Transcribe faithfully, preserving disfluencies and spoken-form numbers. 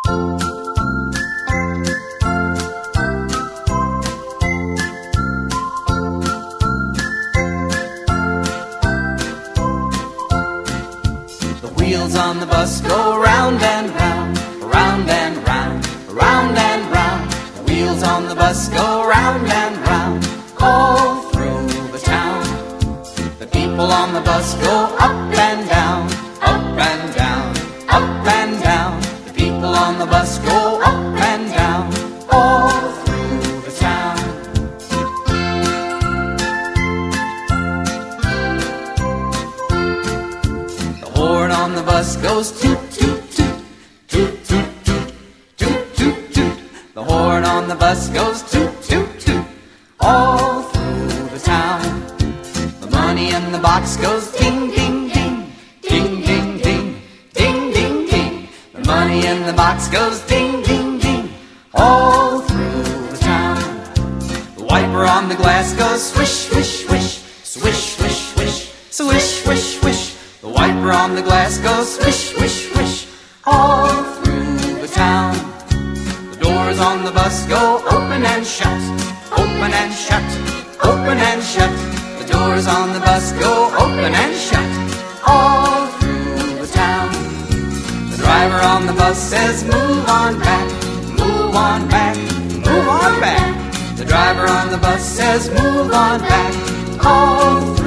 The wheels on the bus go round and round, round and round, round and round. The wheels on the bus go round and round, all through the town. The people on the bus go up and down, up and down, up and down. The people on the bus go up and down, all through the town. The horn on the bus goes toot, toot, toot, toot, toot, toot, toot, toot, toot. The horn on the bus goes toot, toot, toot, all through the town. The money in the box goes ding, ding, ding, ding, ding, ding, ding, ding, ding. The money in the box goes ding, ding, ding, all through the town. The wiper on the glass goes swish, swish, swish, swish, swish, swish, swish, swish, swish. The wiper on the glass goes swish, swish, swish, all through the town. The doors on the bus go open and shut, open and shut, open and shut. The doors on the bus go open and shut, all through the town. The driver on the bus says, move on back, move on back, move on back. The driver on the bus says, move on back, all through